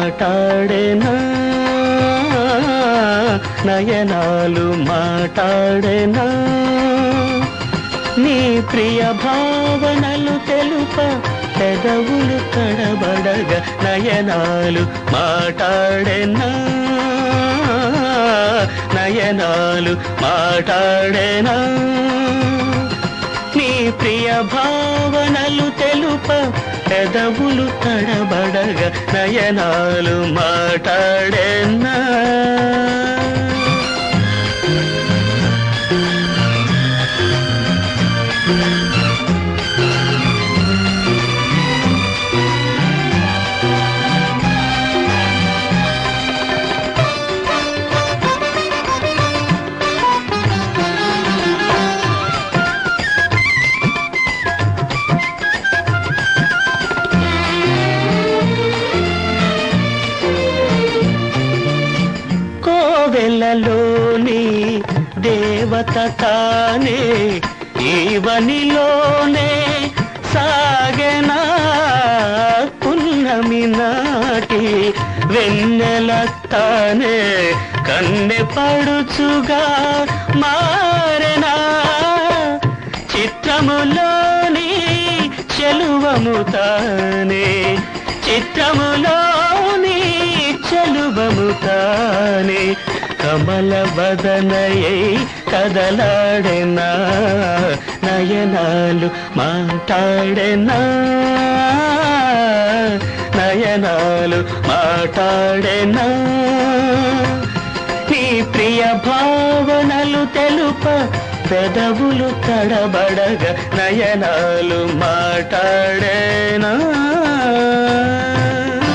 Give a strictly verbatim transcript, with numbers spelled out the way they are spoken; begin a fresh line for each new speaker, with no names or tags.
మాటాడేనా నయనాలు మాటాడేనా నీ ప్రియ భావనలు తెలుప పెదవులు తడబడగా నయనాలు మాటాడేనా నయనాలు మాటాడేనా నీ ప్రియ భావనలు తెలుప పెదవులు తడబడగా నయనాలు మాటాడేనా కోవెలలోని దేవత తానే ఈవనిలోనే సాగెనా పున్నమి నాటి వెన్నెల తానే కన్నె పడుచుగా మారెనా చిత్రములోని చెలువము తానే చిత్రములోని చెలువము తానే కమల బదనయై కదలాడెనా నయనాలు మాటాడెనా నయనాలు మాటాడెనా నీ ప్రియ భావనలు తెలుప పెదవులు తడబడగా నయనాలు మాటాడెనా